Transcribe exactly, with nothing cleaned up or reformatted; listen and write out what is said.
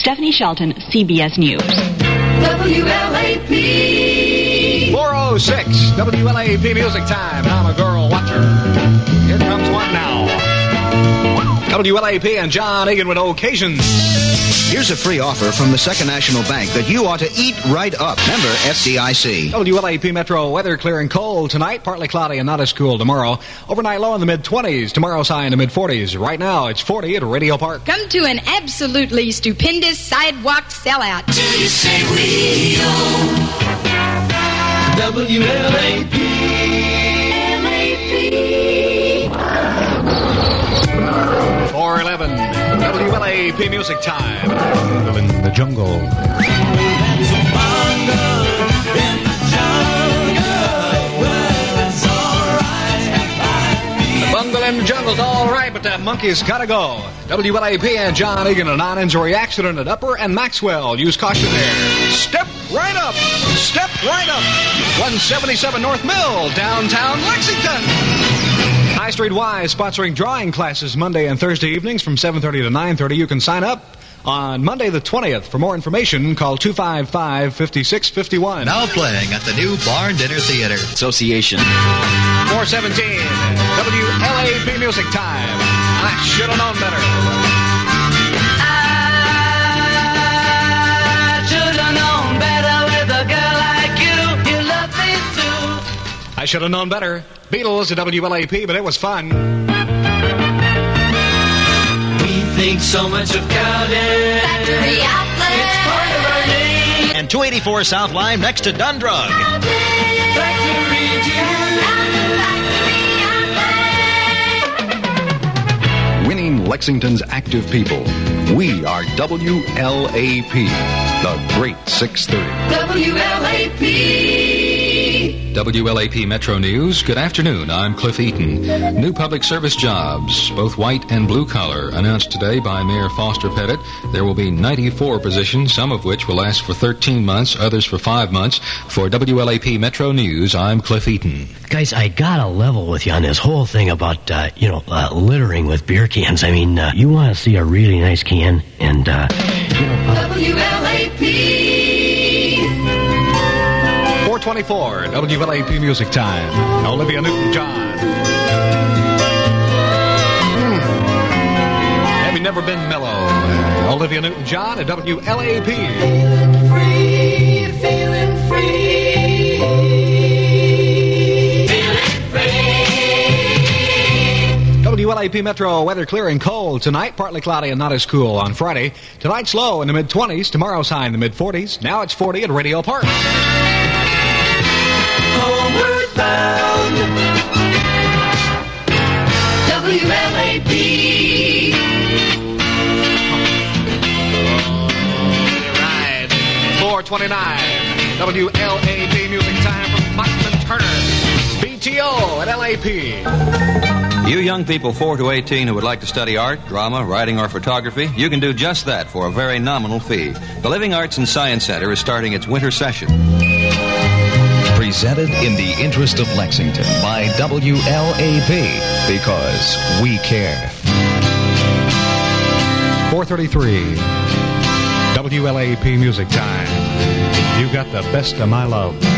Stephanie Shelton, C B S News. W L A P four oh six, W L A P Music Time. I'm a girl watcher. Here comes one now. W L A P and John Egan with occasions. Here's a free offer from the Second National Bank that you ought to eat right up. Member F D I C. W L A P Metro weather clear and cold tonight. Partly cloudy and not as cool tomorrow. Overnight low in the mid-twenties. Tomorrow's high in the mid-forties. Right now, it's forty at Radio Park. Come to an absolutely stupendous sidewalk sellout. Do you say Rio? W L A P L A P four eleven, W L A P Music Time. Bungle in the jungle. The bungle in the jungle's all right, but that monkey's gotta go. W L A P and John Egan, a non-injury accident at Upper and Maxwell. Use caution there. Step right up. Step right up. one seventy-seven North Mill, downtown Lexington. High Street Y is sponsoring drawing classes Monday and Thursday evenings from seven thirty to nine thirty. You can sign up on Monday the twentieth. For more information, call two five five, five six five one. Now playing at the new Barn Dinner Theater Association. four seventeen, W L A P Music Time. I should have known better. I should have known better with a girl like you. You love me too. I should have known better. Beatles at W L A P, but it was fun. We think so much of Cowden. Factory outlet. It's part of our name. And two eighty-four South Lime next to Dundrug. Factory Winning Lexington's active people. We are W L A P, the Great six thirty. W L A P W L A P Metro News. Good afternoon. I'm Cliff Eaton. New public service jobs, both white and blue collar, announced today by Mayor Foster Pettit. There will be ninety-four positions, some of which will last for thirteen months, others for five months. For W L A P Metro News, I'm Cliff Eaton. Guys, I gotta level with you on this whole thing about, uh, you know, uh, littering with beer cans. I mean, uh, you want to see a really nice can, and, uh, you know... Uh, W L A P four twenty-four, W L A P Music Time. Olivia Newton-John. Mm. Have you never been mellow? Olivia Newton-John at W L A P. Feeling free, feeling free. Feeling free. W L A P Metro weather clear and cold tonight. Partly cloudy and not as cool on Friday. Tonight's low in the mid-twenties. Tomorrow's high in the mid-forties. Now it's forty at Radio Park. Homeward bound. W L A P Right. four twenty-nine. W L A P Music Time from Bachman Turner. B T O at L A P. You young people four to eighteen who would like to study art, drama, writing, or photography, you can do just that for a very nominal fee. The Living Arts and Science Center is starting its winter session. Presented in the interest of Lexington by W L A P, because we care. four thirty-three. W L A P Music Time. You got the best of my love.